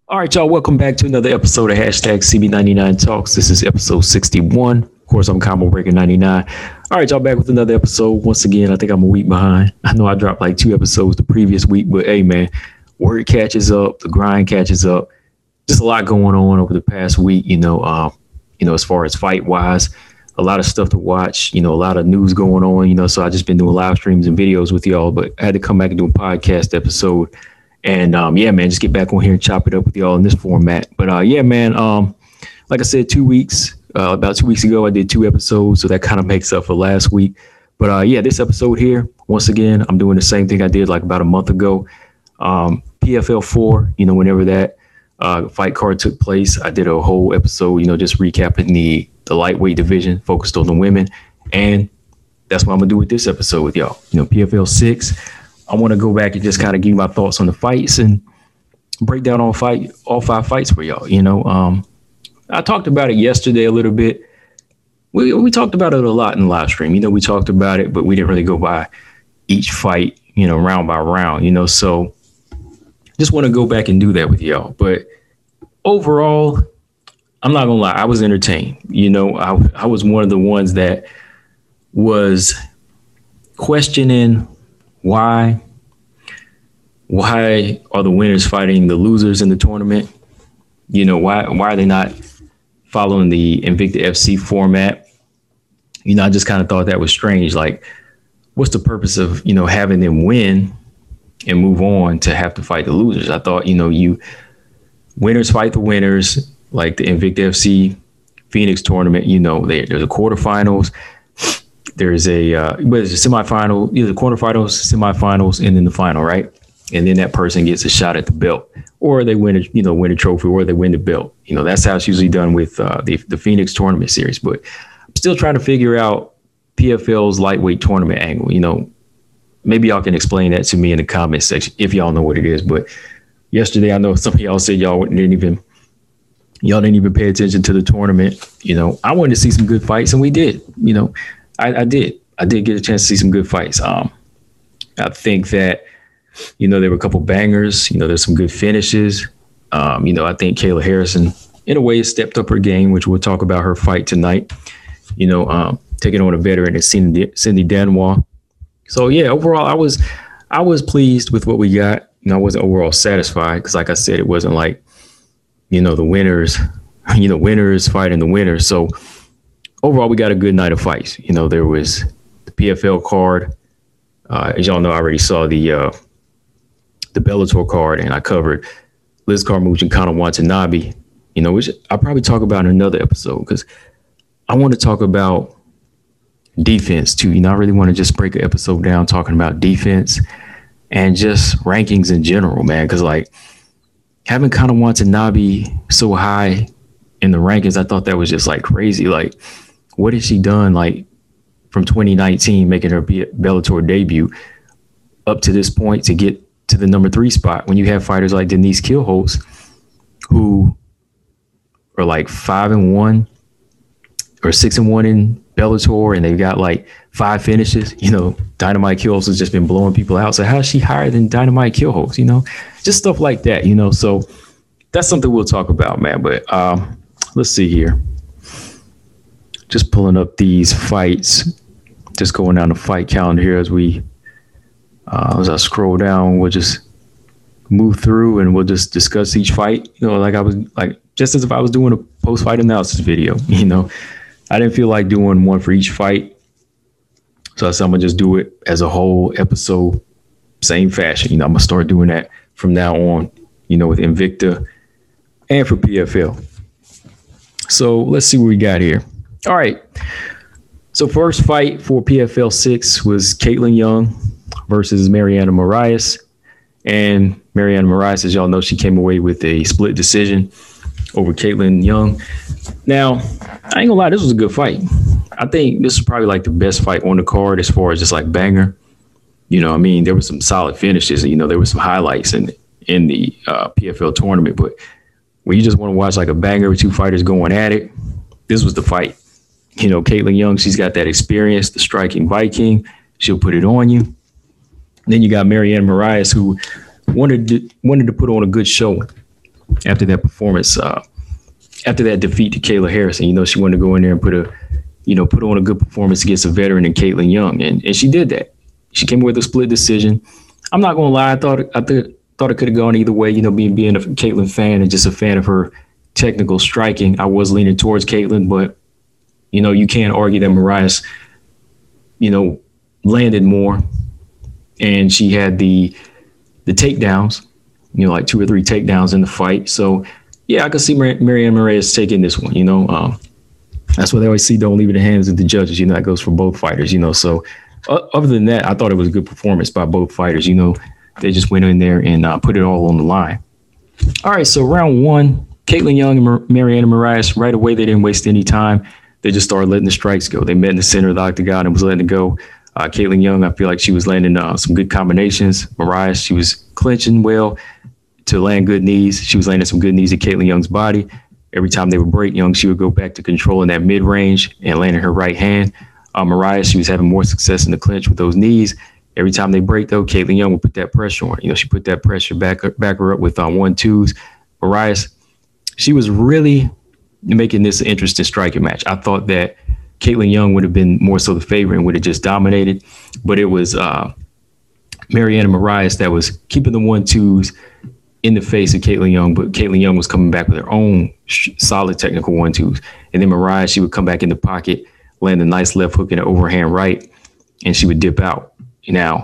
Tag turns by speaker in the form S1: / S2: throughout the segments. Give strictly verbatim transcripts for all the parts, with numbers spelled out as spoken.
S1: All right, y'all. Welcome back to another episode of hashtag C B ninety-nine Talks. This is episode sixty-one. Of course, I'm Combo Breaker ninety-nine. All right, y'all, back with another episode. Once again, I think I'm a week behind. I know I dropped like two episodes the previous week, but hey, man, word catches up, the grind catches up. Just a lot going on over the past week, you know, um, you know, as far as fight wise, a lot of stuff to watch, you know, a lot of news going on, you know, so I just been doing live streams and videos with y'all, but I had to come back and do a podcast episode. And um, yeah, man, just get back on here and chop it up with y'all in this format. But uh, yeah, man, um, like I said, two weeks, uh, about two weeks ago, I did two episodes. So that kind of makes up for last week. But uh, yeah, this episode here, once again, I'm doing the same thing I did like about a month ago. Um, P F L four, you know, whenever that uh, fight card took place, I did a whole episode, you know, just recapping the, the lightweight division, focused on the women. And that's what I'm going to do with this episode with y'all. You know, P F L six. I want to go back and just kind of give you my thoughts on the fights and break down all fight, all five fights for y'all. You know, um, I talked about it yesterday a little bit. We we talked about it a lot in the live stream. You know, we talked about it, but we didn't really go by each fight, you know, round by round, you know, so just want to go back and do that with y'all. But overall, I'm not going to lie. I was entertained. You know, I, I was one of the ones that was questioning Why? Why are the winners fighting the losers in the tournament? You know, why why are they not following the Invicta F C format? You know, I just kind of thought that was strange. Like, what's the purpose of, you know, having them win and move on to have to fight the losers? I thought, you know, you winners fight the winners, like the Invicta F C Phoenix tournament. You know, they, there's a quarterfinals. There's a, uh, but it's a semifinal, either quarterfinals, semifinals, and then the final, right? And then that person gets a shot at the belt, or they win a, you know, win a trophy, or they win the belt. You know, that's how it's usually done with uh, the the Phoenix tournament series. But I'm still trying to figure out P F L's lightweight tournament angle. You know, maybe y'all can explain that to me in the comment section if y'all know what it is. But yesterday, I know some of y'all said y'all didn't even y'all didn't even pay attention to the tournament. You know, I wanted to see some good fights, and we did. You know. I, I did. I did get a chance to see some good fights. Um, I think that, you know, there were a couple bangers. You know, there's some good finishes. Um, you know, I think Kayla Harrison, in a way, stepped up her game, which we'll talk about her fight tonight. You know, um, taking on a veteran at Cindy, Cindy Danois. So, yeah, overall, I was I was pleased with what we got. You know, I wasn't overall satisfied because, like I said, it wasn't like, you know, the winners, you know, winners fighting the winners. So, overall, we got a good night of fights. You know, there was the P F L card. Uh, as y'all know, I already saw the uh, the Bellator card, and I covered Liz Carmouche and Conor Watanabe. You know, which I'll probably talk about in another episode because I want to talk about defense too. You know, I really want to just break an episode down talking about defense and just rankings in general, man. Because like having Conor Watanabe so high in the rankings, I thought that was just like crazy. Like, what has she done, like, from twenty nineteen, making her Bellator debut up to this point to get to the number three spot when you have fighters like Denise Kielholtz, who are like five and one or six and one in Bellator, and they've got like five finishes. You know, Dynamite Kielholtz has just been blowing people out. So how is she higher than Dynamite Kielholtz? You know, just stuff like that, you know. So that's something we'll talk about, man. But um, let's see here. Just pulling up these fights, just going down the fight calendar here as we, uh, as I scroll down, we'll just move through and we'll just discuss each fight. You know, like I was like, just as if I was doing a post-fight analysis video, you know, I didn't feel like doing one for each fight. So I said, I'm gonna just do it as a whole episode, same fashion. You know, I'm gonna start doing that from now on, you know, with Invicta and for P F L. So let's see what we got here. All right. So first fight for P F L six was Caitlin Young versus Mariana Moraes. And Mariana Moraes, as y'all know, she came away with a split decision over Caitlin Young. Now, I ain't gonna lie, this was a good fight. I think this was probably like the best fight on the card as far as just like banger. You know, I mean, there were some solid finishes. You know, there were some highlights in in the uh, P F L tournament. But when you just want to watch like a banger with two fighters going at it, this was the fight. You know, Caitlin Young, she's got that experience, the striking Viking. She'll put it on you. Then you got Mariana Moraes, who wanted to, wanted to put on a good showing. after that performance, uh, after that defeat to Kayla Harrison. You know, she wanted to go in there and put a, you know, put on a good performance against a veteran in Caitlin Young, and and she did that. She came with a split decision. I'm not gonna lie, I thought I th- thought it could have gone either way. You know, being being a Caitlin fan and just a fan of her technical striking, I was leaning towards Caitlin, but you know, you can't argue that Moraes, you know, landed more, and she had the the takedowns, you know, like two or three takedowns in the fight. So yeah, I could see Mar- Mariana Moraes taking this one. You know, um, that's what they always see. Don't leave it in the hands of the judges. You know, that goes for both fighters. You know, so uh, other than that, I thought it was a good performance by both fighters. You know, they just went in there and uh, put it all on the line. All right, so round one, Caitlin Young and Mar- Mariana Moraes, right away, they didn't waste any time. They just started letting the strikes go. They met in the center of the octagon and was letting it go. Uh, Caitlin Young, I feel like she was landing uh, some good combinations. Moraes, she was clinching well to land good knees. She was landing some good knees at Caitlin Young's body. Every time they would break, Young, she would go back to controlling that mid-range and landing her right hand. Uh, Moraes, she was having more success in the clinch with those knees. Every time they break, though, Caitlin Young would put that pressure on. You know, she put that pressure back, back her up with uh, one-twos. Moraes, she was really making this an interesting striking match. I thought that Caitlin Young would have been more so the favorite and would have just dominated, but it was uh, Mariana Moraes that was keeping the one-twos in the face of Caitlin Young, but Caitlin Young was coming back with her own sh- solid technical one-twos. And then Moraes, she would come back in the pocket, land a nice left hook and an overhand right, and she would dip out. Now,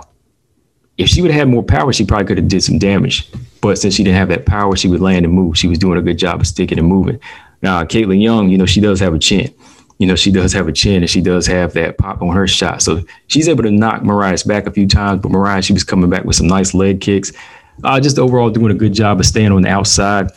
S1: if she would have had more power, she probably could have did some damage. But since she didn't have that power, she would land and move. She was doing a good job of sticking and moving. Now, Caitlin Young, you know, she does have a chin. You know, she does have a chin and she does have that pop on her shot. So she's able to knock Moraes back a few times. But Moraes, she was coming back with some nice leg kicks. Uh, just overall doing a good job of staying on the outside.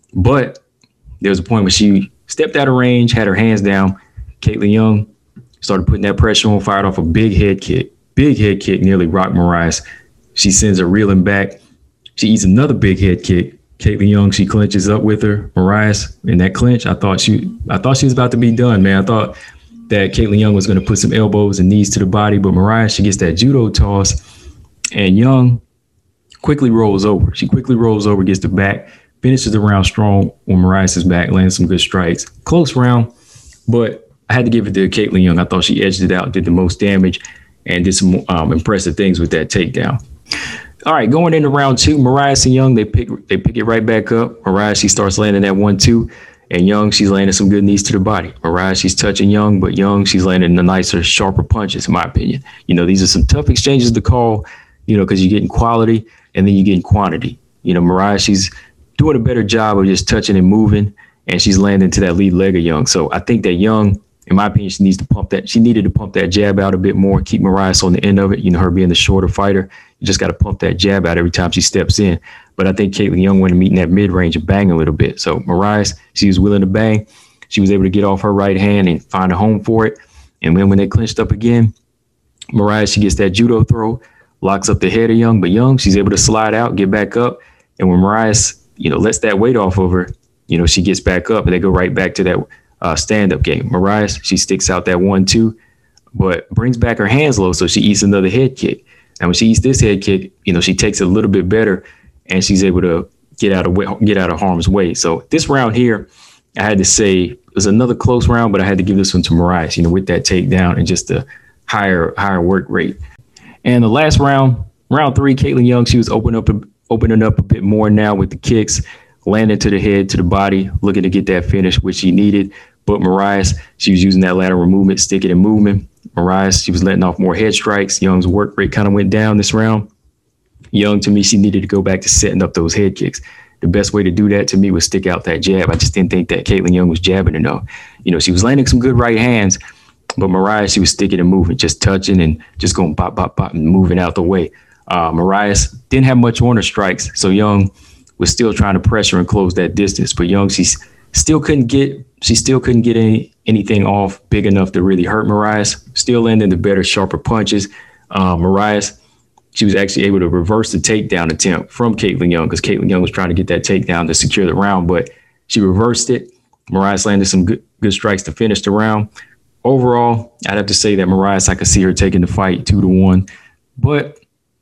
S1: But there was a point where she stepped out of range, had her hands down. Caitlin Young started putting that pressure on, fired off a big head kick. Big head kick, nearly rocked Moraes. She sends her reeling back. She eats another big head kick. Caitlin Young, she clinches up with her. Moraes in that clinch, I thought she I thought she was about to be done, man. I thought that Caitlin Young was going to put some elbows and knees to the body, but Moraes, she gets that judo toss, and Young quickly rolls over. She quickly rolls over, gets the back, finishes the round strong on Moraes' back, lands some good strikes. Close round, but I had to give it to Caitlin Young. I thought she edged it out, did the most damage, and did some um, impressive things with that takedown. All right, going into round two, Moraes and Young, they pick they pick it right back up. Moraes, she starts landing that one two, and Young, she's landing some good knees to the body. Moraes, she's touching Young, but Young, she's landing the nicer, sharper punches, in my opinion. You know, these are some tough exchanges to call, you know, because you're getting quality and then you're getting quantity. You know, Moraes, she's doing a better job of just touching and moving, and she's landing to that lead leg of Young. So I think that Young, in my opinion, she needs to pump that. She needed to pump that jab out a bit more, keep Moraes on the end of it. You know, her being the shorter fighter, you just got to pump that jab out every time she steps in. But I think Caitlin Young went to meet in that mid-range and bang a little bit. So Moraes, she was willing to bang. She was able to get off her right hand and find a home for it. And then when they clinched up again, Moraes, she gets that judo throw, locks up the head of Young. But Young, she's able to slide out, get back up. And when Moraes, you know, lets that weight off of her, you know, she gets back up and they go right back to that uh, stand-up game. Moraes, she sticks out that one two, but brings back her hands low, so she eats another head kick. And when she eats this head kick, you know, she takes it a little bit better, and she's able to get out of way, get out of harm's way. So this round here, I had to say it was another close round, but I had to give this one to Moraes, you know, with that takedown and just the higher higher work rate. And the last round, round three, Caitlin Young, she was opening up opening up a bit more now with the kicks, landing to the head, to the body, looking to get that finish, which she needed. But Moraes, she was using that lateral movement, sticking and moving. Moraes, she was letting off more head strikes. Young's work rate kind of went down this round. Young, to me, she needed to go back to setting up those head kicks. The best way to do that, to me, was stick out that jab. I just didn't think that Caitlin Young was jabbing enough. You know, she was landing some good right hands, but Moraes, she was sticking and moving, just touching and just going bop, bop, bop, and moving out the way. Uh, Moraes didn't have much on her strikes, so Young was still trying to pressure and close that distance. But Young, she still couldn't get she still couldn't get any anything off big enough to really hurt Moraes. Still landing the better, sharper punches. Uh, Moraes, she was actually able to reverse the takedown attempt from Caitlin Young, because Caitlin Young was trying to get that takedown to secure the round, but she reversed it. Moraes landed some good good strikes to finish the round. Overall, I'd have to say that Moraes, I could see her taking the fight two to one, but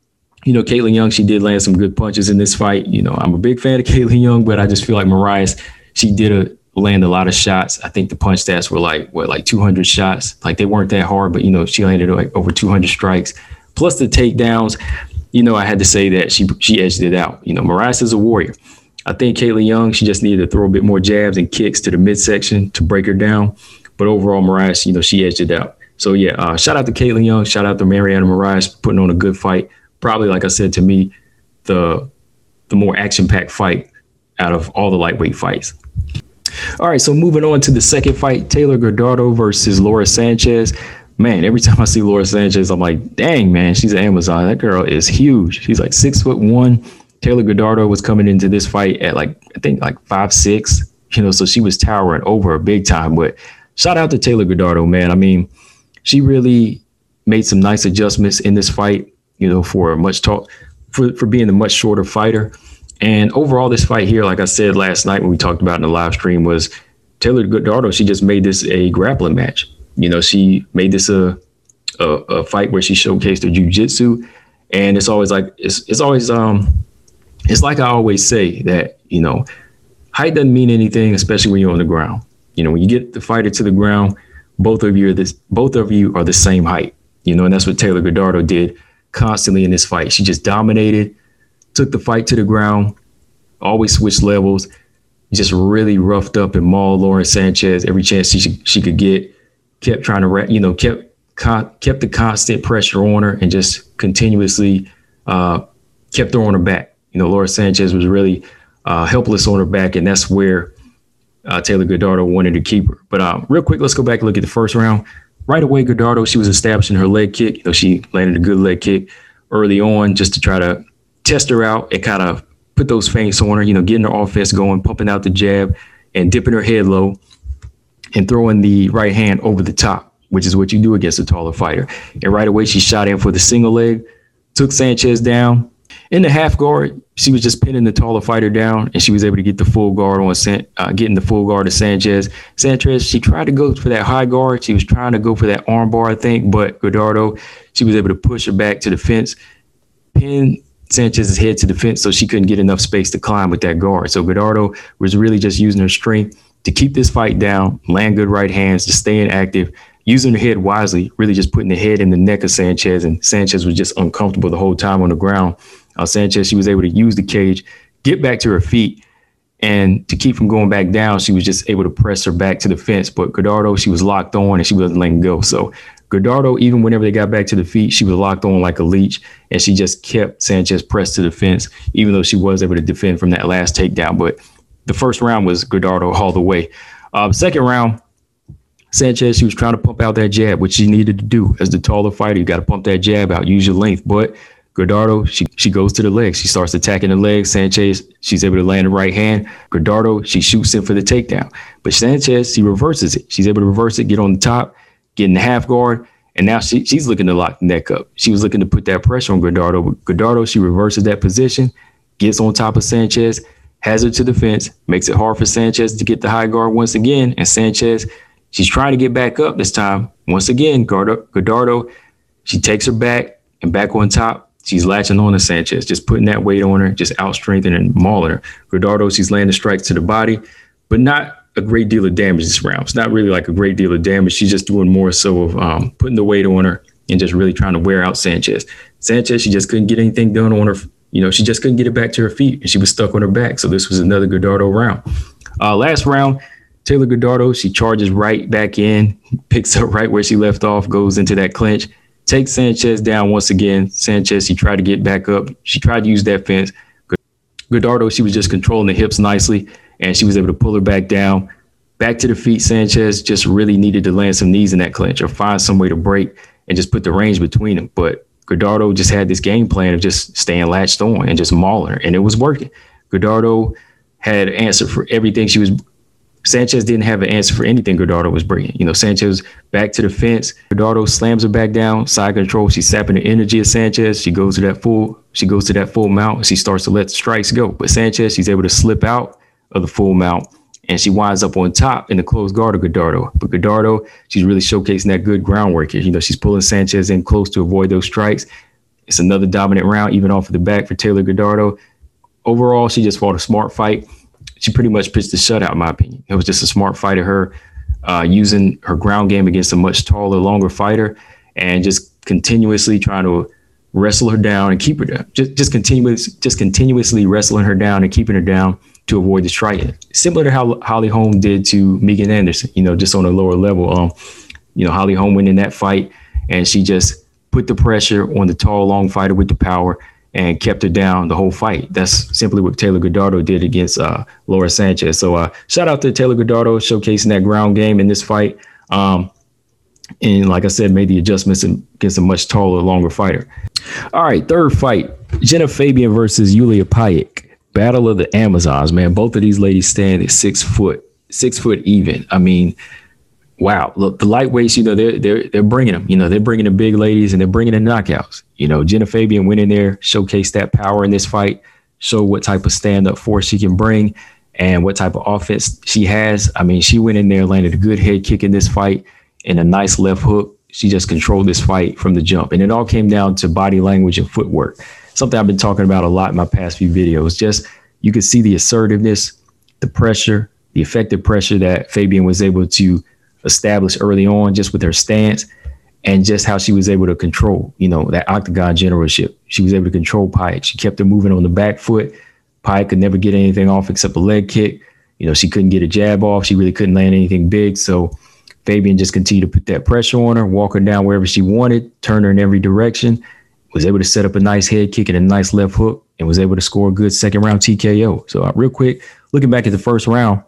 S1: You know, Caitlin Young, she did land some good punches in this fight. You know, I'm a big fan of Caitlin Young, but I just feel like Moraes, she did a, land a lot of shots. I think the punch stats were like, what, like two hundred shots? Like they weren't that hard, but, you know, she landed like over two hundred strikes. Plus the takedowns, you know, I had to say that she she edged it out. You know, Moraes is a warrior. I think Caitlin Young, she just needed to throw a bit more jabs and kicks to the midsection to break her down. But overall, Moraes, you know, she edged it out. So, yeah, uh, shout out to Caitlin Young. Shout out to Mariana Moraes putting on a good fight. Probably, like I said, to me, the the more action-packed fight out of all the lightweight fights. All right, so moving on to the second fight, Taylor Gallardo versus Laura Sanchez. Man, every time I see Laura Sanchez, I'm like, dang, man, she's an Amazon. That girl is huge. She's like six foot one. Taylor Gallardo was coming into this fight at like, I think like five six, you know, so she was towering over her big time. But shout out to Taylor Gallardo, man. I mean, she really made some nice adjustments in this fight, you know, for a much talk, for, for being a much shorter fighter. And overall, this fight here, like I said last night when we talked about in the live stream, was Taylor Gallardo. She just made this a grappling match. You know, she made this a a, a fight where she showcased her jiu-jitsu. And it's always like it's it's always um it's like I always say that, you know, height doesn't mean anything, especially when you're on the ground. You know, when you get the fighter to the ground, both of you are this both of you are the same height. You know, and that's what Taylor Gallardo did constantly in this fight. She just dominated, took the fight to the ground, always switched levels, just really roughed up and mauled Laura Sanchez every chance she she could get. Kept trying to, you know, kept kept the constant pressure on her and just continuously uh, kept her on her back. You know, Laura Sanchez was really uh, helpless on her back, and that's where uh, Taylor Gallardo wanted to keep her. But uh, real quick, let's go back and look at the first round. Right away, Gallardo, she was establishing her leg kick. You know, she landed a good leg kick early on just to try to test her out and kind of put those feints on her, you know, getting her offense going, pumping out the jab and dipping her head low and throwing the right hand over the top, which is what you do against a taller fighter. And right away, she shot in for the single leg, took Sanchez down. In the half guard, she was just pinning the taller fighter down, and she was able to get the full guard on, San, uh, getting the full guard to Sanchez. Sanchez, she tried to go for that high guard. She was trying to go for that arm bar, I think, but Gallardo, she was able to push her back to the fence, pin Sanchez's head to the fence so she couldn't get enough space to climb with that guard. So Gallardo was really just using her strength to keep this fight down, land good right hands, just staying active, using her head wisely, really just putting the head in the neck of Sanchez. And Sanchez was just uncomfortable the whole time on the ground. Uh, Sanchez, she was able to use the cage, get back to her feet, and to keep from going back down, she was just able to press her back to the fence. But Gallardo, she was locked on and she wasn't letting go. So Gallardo, even whenever they got back to the feet, she was locked on like a leech, and she just kept Sanchez pressed to the fence, even though she was able to defend from that last takedown. But the first round was Gallardo all the way. Uh, second round, Sanchez, she was trying to pump out that jab, which she needed to do. As the taller fighter, you got to pump that jab out, use your length. But Gallardo, she she goes to the legs. She starts attacking the legs. Sanchez, she's able to land the right hand. Gallardo, she shoots in for the takedown. But Sanchez, she reverses it. She's able to reverse it, get on the top, get in the half guard, and now she, she's looking to lock the neck up. She was looking to put that pressure on Gallardo. But Gallardo, she reverses that position, gets on top of Sanchez, has her to the fence, makes it hard for Sanchez to get the high guard once again. And Sanchez, she's trying to get back up this time. Once again, Gallardo, she takes her back and back on top. She's latching on to Sanchez, just putting that weight on her, just out-strengthening and mauling her. Gallardo, she's landing strikes to the body, but not a great deal of damage this round. It's not really like a great deal of damage. She's just doing more so of um, putting the weight on her and just really trying to wear out Sanchez. Sanchez, she just couldn't get anything done on her. You know, she just couldn't get it back to her feet, and she was stuck on her back. So this was another Gallardo round. Uh, last round, Taylor Gallardo, she charges right back in, picks up right where she left off, goes into that clinch, takes Sanchez down once again. Sanchez, she tried to get back up. She tried to use that fence. Gallardo, she was just controlling the hips nicely, and she was able to pull her back down. Back to the feet, Sanchez just really needed to land some knees in that clinch or find some way to break and just put the range between them. But Gallardo just had this game plan of just staying latched on and just mauling her, and it was working. Gallardo had an answer for everything she was. Sanchez didn't have an answer for anything Gallardo was bringing. You know, Sanchez back to the fence. Gallardo slams her back down, side control. She's sapping the energy of Sanchez. She goes to that full. She goes to that full mount. She starts to let the strikes go. But Sanchez, she's able to slip out of the full mount, and she winds up on top in the closed guard of Gallardo. But Gallardo, she's really showcasing that good groundwork here. You know, she's pulling Sanchez in close to avoid those strikes. It's another dominant round, even off of the back for Taylor Gallardo. Overall, she just fought a smart fight. She pretty much pitched a shutout, in my opinion. It was just a smart fight of her uh, using her ground game against a much taller, longer fighter, and just continuously trying to wrestle her down and keep her down. Just, just continuous, just continuously wrestling her down and keeping her down to avoid the striking. Similar to how Holly Holm did to Megan Anderson, you know, just on a lower level. Um, you know, Holly Holm went in that fight, and she just put the pressure on the tall, long fighter with the power and kept her down the whole fight. That's simply what Taylor Gallardo did against uh, Laura Sanchez. So uh, shout out to Taylor Gallardo showcasing that ground game in this fight. Um, and like I said, made the adjustments against a much taller, longer fighter. All right, third fight, Jenna Fabian versus Yulia Payek. Battle of the Amazons, man. Both of these ladies stand at six foot, six foot even. I mean, wow. Look, the lightweights, you know, they're they're they're bringing them. You know, they're bringing the big ladies and they're bringing the knockouts. You know, Jenna Fabian went in there, showcased that power in this fight, showed what type of stand-up force she can bring and what type of offense she has. I mean, she went in there, landed a good head kick in this fight and a nice left hook. She just controlled this fight from the jump. And it all came down to body language and footwork. Something I've been talking about a lot in my past few videos. Just you could see the assertiveness, the pressure, the effective pressure that Fabian was able to establish early on just with her stance and just how she was able to control, you know, that octagon generalship. She was able to control Payek. She kept her moving on the back foot. Payek could never get anything off except a leg kick. You know, she couldn't get a jab off. She really couldn't land anything big. So Fabian just continued to put that pressure on her, walk her down wherever she wanted, turn her in every direction, was able to set up a nice head kick and a nice left hook, and was able to score a good second round T K O. So uh, real quick, looking back at the first round,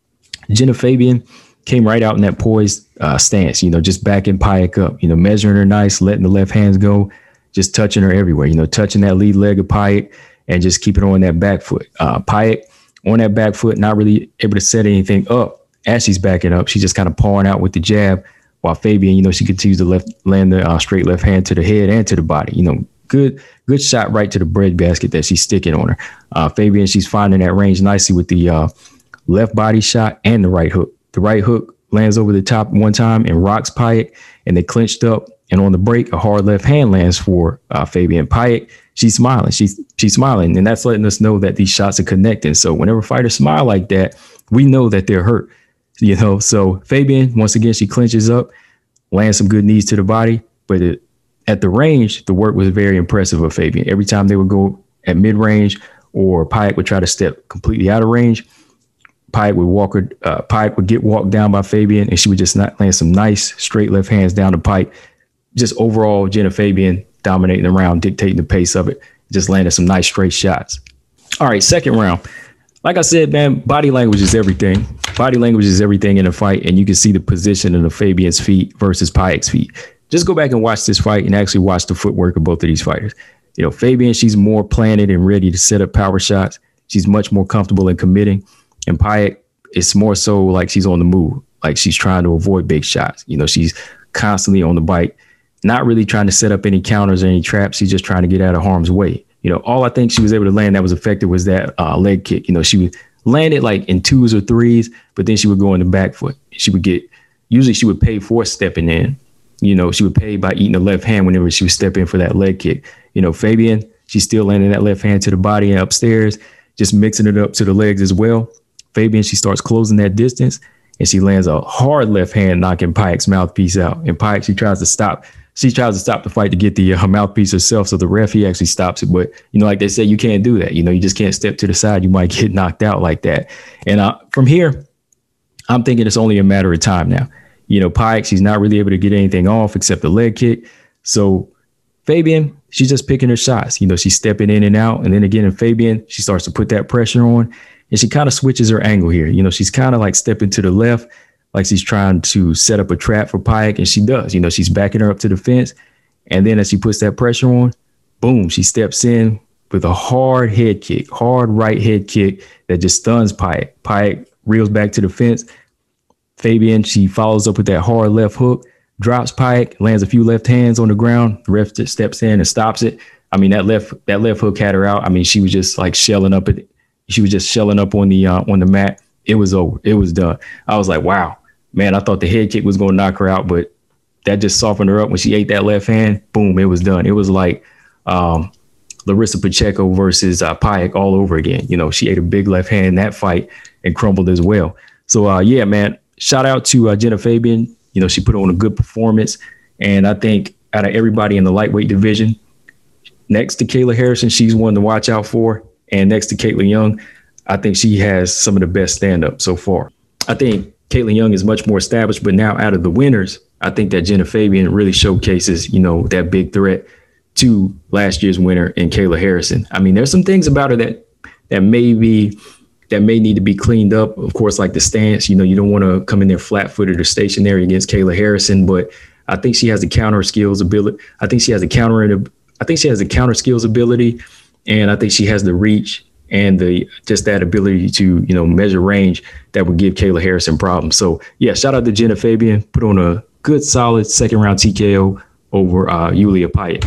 S1: Jenna Fabian came right out in that poised uh, stance, you know, just backing Payek up, you know, measuring her nice, letting the left hands go, just touching her everywhere, you know, touching that lead leg of Payek and just keeping her on that back foot. Uh, Payek on that back foot, not really able to set anything up as she's backing up. She's just kind of pawing out with the jab while Fabian, you know, she continues to left land the uh, straight left hand to the head and to the body, you know, good, good shot right to the breadbasket that she's sticking on her. Uh, Fabian, she's finding that range nicely with the uh, left body shot and the right hook. The right hook lands over the top one time and rocks Payek, and they clinched up. And on the break, a hard left hand lands for uh, Fabian. Payek, she's smiling. She's she's smiling, and that's letting us know that these shots are connecting. So whenever fighters smile like that, we know that they're hurt. You know, so Fabian, once again, she clinches up, lands some good knees to the body. But it, at the range, the work was very impressive of Fabian. Every time they would go at mid-range or Payek would try to step completely out of range, Payek would walk her, uh, Payek would get walked down by Fabian, and she would just not land some nice straight left hands down the pipe. Just overall, Jenna Fabian dominating the round, dictating the pace of it, just landed some nice straight shots. All right, second round. Like I said, man, body language is everything. Body language is everything in a fight, and you can see the position of Fabian's feet versus Payek's feet. Just go back and watch this fight and actually watch the footwork of both of these fighters. You know, Fabian, she's more planted and ready to set up power shots. She's much more comfortable in committing. And Payek, it's more so like she's on the move, like she's trying to avoid big shots. You know, she's constantly on the bike, not really trying to set up any counters or any traps. She's just trying to get out of harm's way. You know, all I think she was able to land that was effective was that uh, leg kick. You know, she would land it like in twos or threes, but then she would go in the back foot. She would get, usually she would pay for stepping in. You know, she would pay by eating the left hand whenever she would step in for that leg kick. You know, Fabian, she's still landing that left hand to the body and upstairs, just mixing it up to the legs as well. Fabian, she starts closing that distance, and she lands a hard left hand, knocking Payek's mouthpiece out. And Payek, she tries to stop. She tries to stop the fight to get the uh, mouthpiece herself. So the ref, he actually stops it. But, you know, like they say, you can't do that. You know, you just can't step to the side. You might get knocked out like that. And uh, from here, I'm thinking it's only a matter of time now. You know, Payek, she's not really able to get anything off except the leg kick. So Fabian, she's just picking her shots. You know, she's stepping in and out. And then again, in Fabian, she starts to put that pressure on. And she kind of switches her angle here. You know, she's kind of like stepping to the left, like she's trying to set up a trap for Payek, and she does. You know, she's backing her up to the fence. And then as she puts that pressure on, boom, she steps in with a hard head kick, hard right head kick that just stuns Payek. Payek reels back to the fence. Fabian, she follows up with that hard left hook, drops Payek, lands a few left hands on the ground. The ref just steps in and stops it. I mean, that left that left hook had her out. I mean, she was just like shelling up it. She was just shelling up on the uh, on the mat. It was over. It was done. I was like, wow, man, I thought the head kick was going to knock her out, but that just softened her up when she ate that left hand. Boom, it was done. It was like um, Larissa Pacheco versus uh, Payek all over again. You know, she ate a big left hand in that fight and crumbled as well. So, uh, yeah, man, shout out to uh, Jenna Fabian. You know, she put on a good performance. And I think out of everybody in the lightweight division, next to Kayla Harrison, she's one to watch out for. And next to Caitlin Young, I think she has some of the best stand-up so far. I think Caitlin Young is much more established, but now out of the winners, I think that Jenna Fabian really showcases, you know, that big threat to last year's winner in Kayla Harrison. I mean, there's some things about her that that may be that may need to be cleaned up. Of course, like the stance, you know, you don't want to come in there flat-footed or stationary against Kayla Harrison, but I think she has the counter skills ability. I think she has the counter I think she has the counter skills ability, and I think she has the reach and the just that ability to, you know, measure range that would give Kayla Harrison problems. So yeah, shout out to Jenna Fabian, put on a good solid second round T K O over uh, Yulia Payet.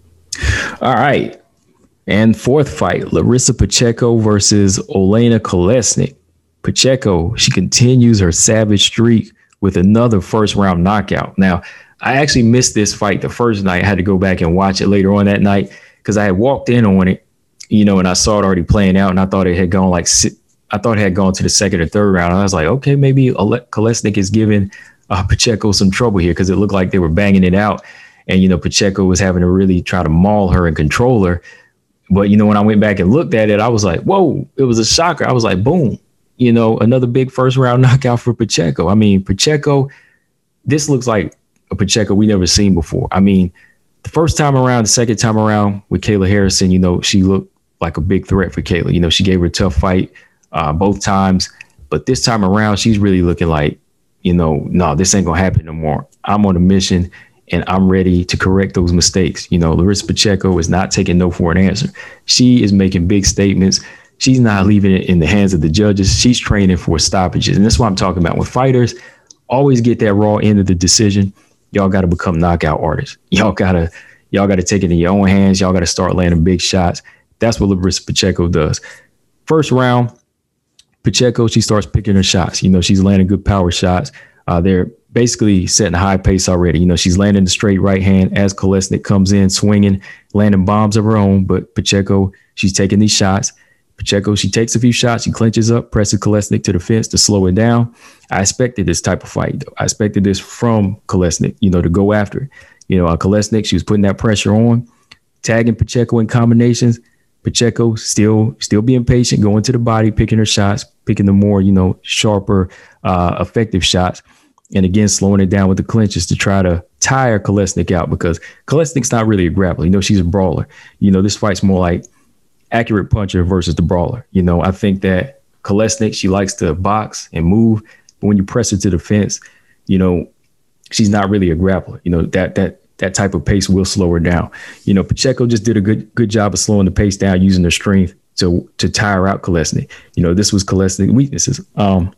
S1: All right. And fourth fight, Larissa Pacheco versus Olena Kolesnik. Pacheco, she continues her savage streak with another first round knockout. Now, I actually missed this fight the first night. I had to go back and watch it later on that night because I had walked in on it, you know, and I saw it already playing out, and I thought it had gone like, I thought it had gone to the second or third round. And I was like, okay, maybe Kolesnik is giving uh, Pacheco some trouble here because it looked like they were banging it out. And, you know, Pacheco was having to really try to maul her and control her. But, you know, when I went back and looked at it, I was like, whoa, it was a shocker. I was like, boom, you know, another big first round knockout for Pacheco. I mean, Pacheco, this looks like a Pacheco we never seen before. I mean, the first time around, the second time around with Kayla Harrison, you know, she looked like a big threat for Kayla. You know, she gave her a tough fight uh, both times. But this time around, she's really looking like, you know, no, this ain't going to happen no more. I'm on a mission. And I'm ready to correct those mistakes. You know, Larissa Pacheco is not taking no for an answer. She is making big statements. She's not leaving it in the hands of the judges. She's training for stoppages. And that's what I'm talking about. With fighters, always get that raw end of the decision. Y'all got to become knockout artists. Y'all got to y'all got to take it in your own hands. Y'all got to start landing big shots. That's what Larissa Pacheco does. First round, Pacheco, she starts picking her shots. You know, she's landing good power shots. Uh, they're basically setting a high pace already. You know, she's landing the straight right hand as Kolesnik comes in swinging, landing bombs of her own. But Pacheco, she's taking these shots. Pacheco, she takes a few shots. She clinches up, presses Kolesnik to the fence to slow it down. I expected this type of fight, though. I expected this from Kolesnik, you know, to go after it. You know, uh, Kolesnik, she was putting that pressure on, tagging Pacheco in combinations. Pacheco still still being patient, going to the body, picking her shots, picking the more, you know, sharper, uh, effective shots. And again, slowing it down with the clinches to try to tire Kolesnik out because Kolesnik's not really a grappler. You know, she's a brawler. You know, this fight's more like accurate puncher versus the brawler. You know, I think that Kolesnik, she likes to box and move. But when you press her to the fence, you know, she's not really a grappler. You know, that that that type of pace will slow her down. You know, Pacheco just did a good good job of slowing the pace down, using her strength to to tire out Kolesnik. You know, this was Kolesnik's weaknesses. Um,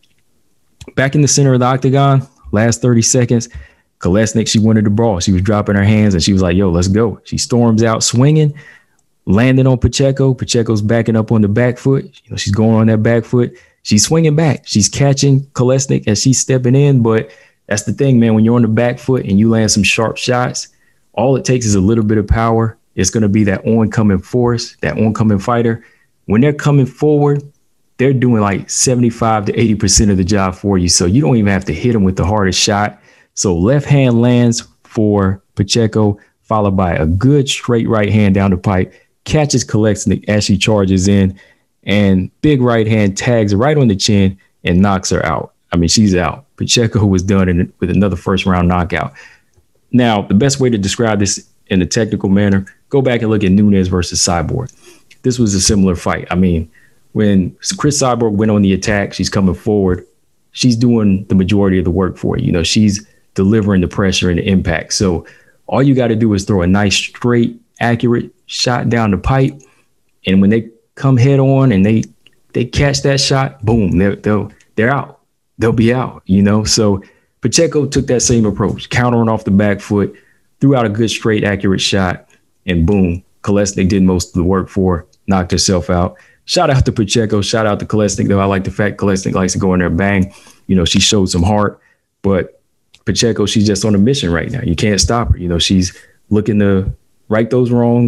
S1: back in the center of the octagon, last thirty seconds, Kolesnik, she wanted the brawl. She was dropping her hands and she was like, yo, let's go. She storms out swinging, landing on Pacheco. Pacheco's backing up on the back foot. You know, she's going on that back foot. She's swinging back. She's catching Kolesnik as she's stepping in. But that's the thing, man. When you're on the back foot and you land some sharp shots, all it takes is a little bit of power. It's going to be that oncoming force, that oncoming fighter. When they're coming forward, they're doing like seventy-five to eighty percent of the job for you. So you don't even have to hit them with the hardest shot. So left hand lands for Pacheco, followed by a good straight right hand down the pipe, catches Kolesnik as she charges in, and big right hand tags her right on the chin and knocks her out. I mean, she's out. Pacheco was done in, with another first round knockout. Now, the best way to describe this in a technical manner, go back and look at Nunes versus Cyborg. This was a similar fight. I mean, when Chris Cyborg went on the attack, she's coming forward. She's doing the majority of the work for you. You know, she's delivering the pressure and the impact. So all you got to do is throw a nice, straight, accurate shot down the pipe. And when they come head on and they they catch that shot, boom, they're, they're, they're out. They'll be out, you know. So Pacheco took that same approach, countering off the back foot, threw out a good, straight, accurate shot, and boom, Kolesnik did most of the work for her, knocked herself out. Shout out to Pacheco. Shout out to Kolesnik, though. I like the fact Kolesnik likes to go in there, bang. You know, she showed some heart. But Pacheco, she's just on a mission right now. You can't stop her. You know, she's looking to right those wrongs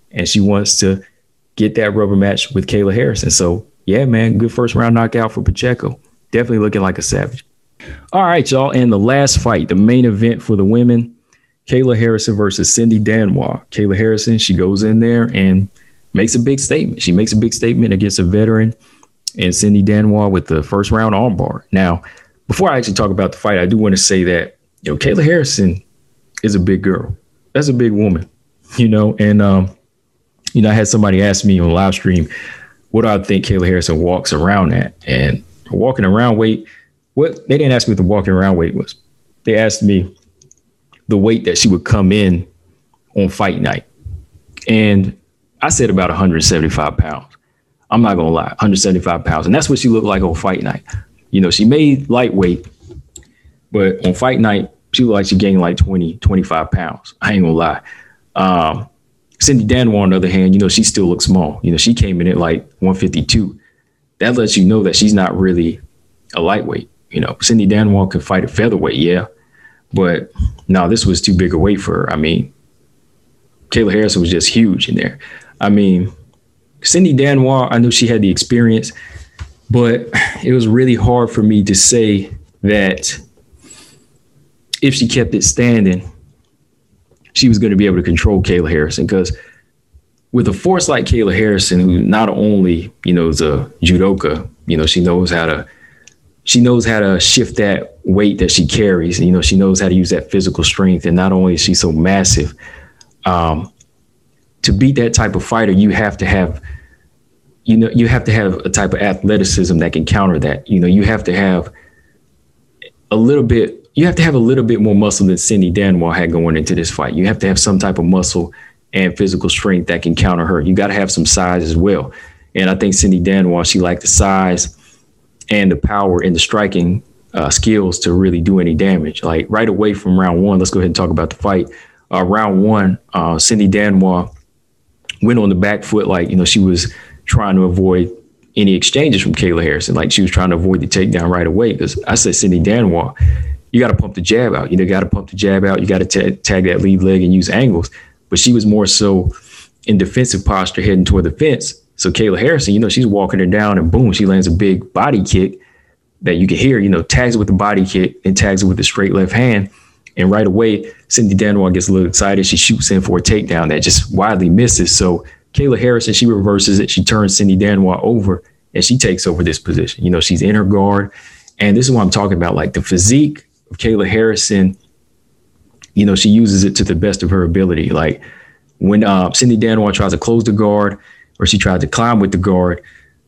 S1: and she wants to get that rubber match with Kayla Harrison. So yeah, man, good first round knockout for Pacheco. Definitely looking like a savage. All right, y'all. And the last fight, the main event for the women, Kayla Harrison versus Cindy Danwa. Kayla Harrison, she goes in there and makes a big statement. She makes a big statement against a veteran, and Cindy Danwa with the first round armbar. Now, before I actually talk about the fight, I do want to say that, you know, Kayla Harrison is a big girl. That's a big woman, you know, and, um, you know, I had somebody ask me on live stream, what do I think Kayla Harrison walks around at? And walking around weight, what they didn't ask me what the walking around weight was. They asked me the weight that she would come in on fight night. And I said about one hundred seventy-five pounds. I'm not going to lie, one hundred seventy-five pounds. And that's what she looked like on fight night. You know, she made lightweight, but on fight night, she looked like she gained like twenty, twenty-five pounds. I ain't going to lie. Um, Cindy Danwa, on the other hand, you know, she still looks small. You know, she came in at like one fifty-two. That lets you know that she's not really a lightweight. You know, Cindy Danwa can fight at featherweight, yeah. But no, this was too big a weight for her. I mean, Kayla Harrison was just huge in there. I mean, Cindy Danwa, I know she had the experience, but it was really hard for me to say that if she kept it standing, she was going to be able to control Kayla Harrison, because with a force like Kayla Harrison, who not only, you know, is a judoka, you know, she knows how to, she knows how to shift that weight that she carries. You know, she knows how to use that physical strength. And not only is she so massive, um, to beat that type of fighter, you have to have, you know, you have to have a type of athleticism that can counter that. You know, you have to have a little bit, you have to have a little bit more muscle than Cindy Danwa had going into this fight. You have to have some type of muscle and physical strength that can counter her. You got to have some size as well. And I think Cindy Danwa, she liked the size and the power and the striking uh, skills to really do any damage. Like right away from round one, let's go ahead and talk about the fight. Uh, round one, uh, Cindy Danwa went on the back foot, like, you know, she was trying to avoid any exchanges from Kayla Harrison. Like she was trying to avoid the takedown right away, because I said, Cindy Danwa, you got to pump the jab out. You know, got to pump the jab out. You got to ta- tag that lead leg and use angles. But she was more so in defensive posture heading toward the fence. So Kayla Harrison, you know, she's walking her down and boom, she lands a big body kick that you can hear, you know, tags it with the body kick and tags it with the straight left hand. And right away, Cindy Danwa gets a little excited. She shoots in for a takedown that just widely misses. So Kayla Harrison, she reverses it. She turns Cindy Danwa over and she takes over this position. You know, she's in her guard. And this is what I'm talking about. Like the physique of Kayla Harrison, you know, she uses it to the best of her ability. Like when uh, Cindy Danwa tries to close the guard or she tried to climb with the guard,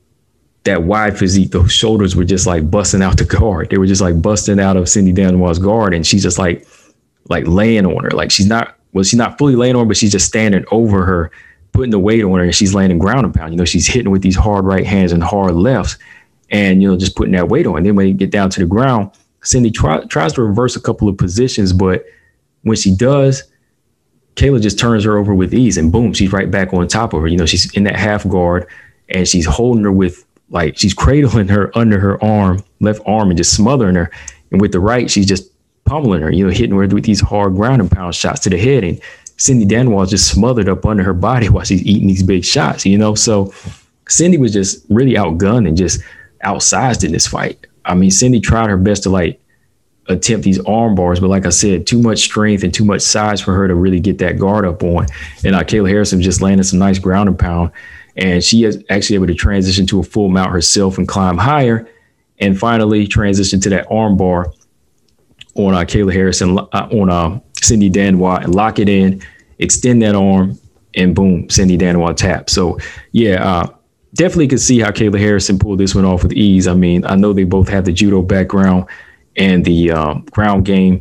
S1: that wide physique, those shoulders were just like busting out the guard. They were just like busting out of Cindy Danwa's guard. And she's just like, like laying on her. Like she's not, well, she's not fully laying on her, but she's just standing over her, putting the weight on her, and she's landing ground and pound. You know, she's hitting with these hard right hands and hard lefts and, you know, just putting that weight on. And then when you get down to the ground, Cindy try, tries to reverse a couple of positions, but when she does, Kayla just turns her over with ease and boom, she's right back on top of her. You know, she's in that half guard and she's holding her with, like, she's cradling her under her arm, left arm, and just smothering her. And with the right, she's just pummeling her, you know, hitting her with these hard ground and pound shots to the head. And Cindy Danwa is just smothered up under her body while she's eating these big shots, you know? So Cindy was just really outgunned and just outsized in this fight. I mean, Cindy tried her best to like attempt these arm bars, but like I said, too much strength and too much size for her to really get that guard up on. And uh, Kayla Harrison just landed some nice ground and pound. And she is actually able to transition to a full mount herself and climb higher, and finally transition to that arm bar on uh, Kayla Harrison, uh, on uh, Cindy Danwa, and lock it in, extend that arm, and boom, Cindy Danwa tap. So yeah, uh, definitely could see how Kayla Harrison pulled this one off with ease. I mean, I know they both have the judo background and the um, ground game.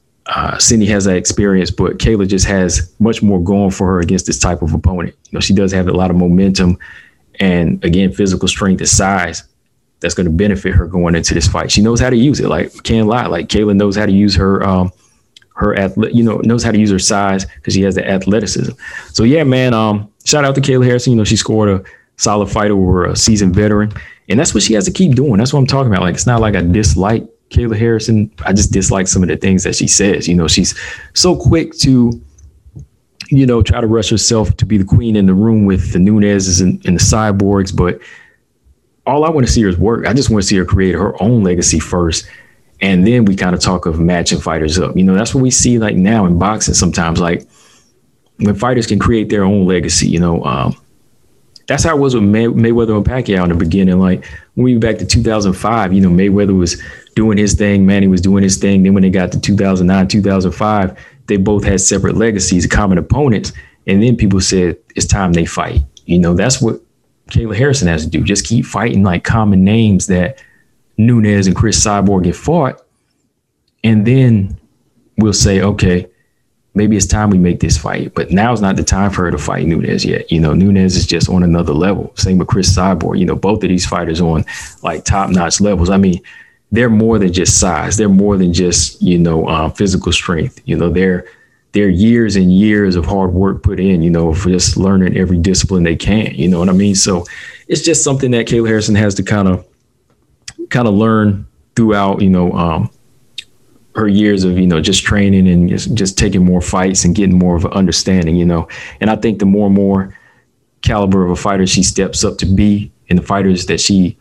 S1: Uh, Cindy has that experience, but Kayla just has much more going for her against this type of opponent. You know, she does have a lot of momentum and, again, physical strength and size that's going to benefit her going into this fight. She knows how to use it. Like, can't lie. Like, Kayla knows how to use her, um, her athlete, you know, knows how to use her size because she has the athleticism. So, yeah, man, um, shout out to Kayla Harrison. You know, she scored a solid fight over a seasoned veteran, and that's what she has to keep doing. That's what I'm talking about. Like, it's not like I dislike Kayla Harrison. I just dislike some of the things that she says. You know, she's so quick to, you know, try to rush herself to be the queen in the room with the Nunes's and, and the Cyborgs. But all I want to see her is work. I just want to see her create her own legacy first. And then we kind of talk of matching fighters up. You know, that's what we see like now in boxing sometimes, like when fighters can create their own legacy, you know, um, that's how it was with May- Mayweather and Pacquiao in the beginning. Like when we went back to two thousand five, you know, Mayweather was doing his thing, Manny was doing his thing. Then when they got to two thousand nine, two thousand five, they both had separate legacies, common opponents. And then people said, it's time they fight. You know, that's what Kayla Harrison has to do. Just keep fighting like common names that Nunes and Chris Cyborg get fought. And then we'll say, okay, maybe it's time we make this fight. But now's not the time for her to fight Nunes yet. You know, Nunes is just on another level. Same with Chris Cyborg. You know, both of these fighters on like top notch levels. I mean, they're more than just size. They're more than just, you know, um, physical strength. You know, they're they're years and years of hard work put in, you know, for just learning every discipline they can. You know what I mean? So it's just something that Kayla Harrison has to kind of kind of learn throughout, you know, um, her years of, you know, just training and just, just taking more fights and getting more of an understanding, you know. And I think the more and more caliber of a fighter she steps up to be, and the fighters that she,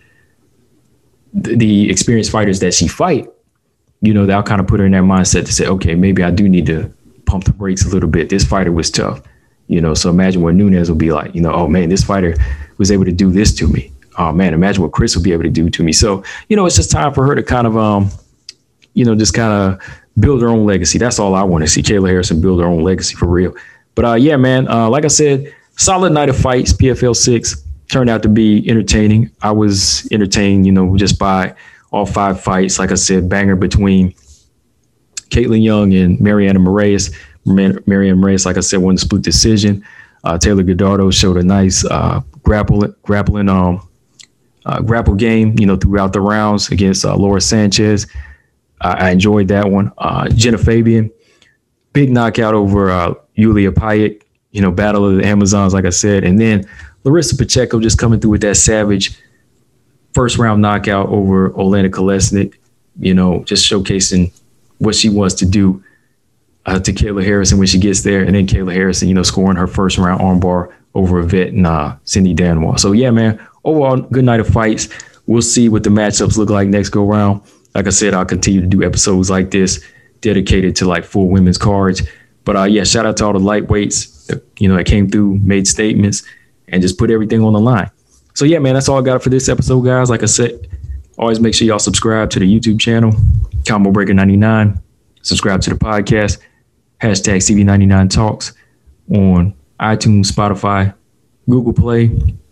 S1: the experienced fighters that she fight, you know, that'll kind of put her in that mindset to say, okay, maybe I do need to pump the brakes a little bit. This fighter was tough, you know. So imagine what Nunes will be like, you know, oh man, this fighter was able to do this to me. Oh man, imagine what Chris will be able to do to me. So, you know, it's just time for her to kind of, um, you know, just kind of build her own legacy. That's all I want to see. Kayla Harrison build her own legacy for real. But uh, yeah, man, uh, like I said, solid night of fights. P F L six turned out to be entertaining. I was entertained, you know, just by all five fights. Like I said, banger between Caitlin Young and Mariana Moraes. Mar- Mariana Moraes, like I said, won the split decision. Uh, Taylor Godardo showed a nice uh, grapple, grappling um, uh, grapple game, you know, throughout the rounds against uh, Laura Sanchez. Uh, I enjoyed that one. Uh, Jenna Fabian, big knockout over uh, Yulia Payet, you know, battle of the Amazons, like I said. And then Larissa Pacheco just coming through with that savage first round knockout over Olena Kolesnik, you know, just showcasing what she wants to do uh, to Kayla Harrison when she gets there. And then Kayla Harrison, you know, scoring her first round armbar over Yvette and uh, Cindy Danois. So, yeah, man, overall, good night of fights. We'll see what the matchups look like next go round. Like I said, I'll continue to do episodes like this dedicated to like full women's cards. But uh, yeah, shout out to all the lightweights that, you know, that came through, made statements, and just put everything on the line. So yeah, man, that's all I got for this episode, guys. Like I said, always make sure y'all subscribe to the YouTube channel, Combo Breaker ninety-nine. Subscribe to the podcast, hashtag C B ninety-nine Talks on iTunes, Spotify, Google Play,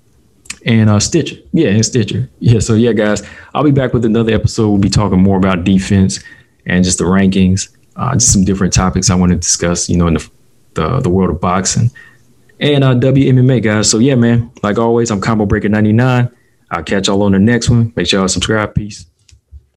S1: and uh, Stitcher. Yeah, and Stitcher. Yeah, so yeah, guys, I'll be back with another episode. We'll be talking more about defense and just the rankings, uh, just some different topics I want to discuss, you know, in the the, the world of boxing and uh, W M M A, guys. So yeah, man, like always, I'm Combo Breaker ninety-nine. I'll catch y'all on the next one. Make sure y'all subscribe. Peace.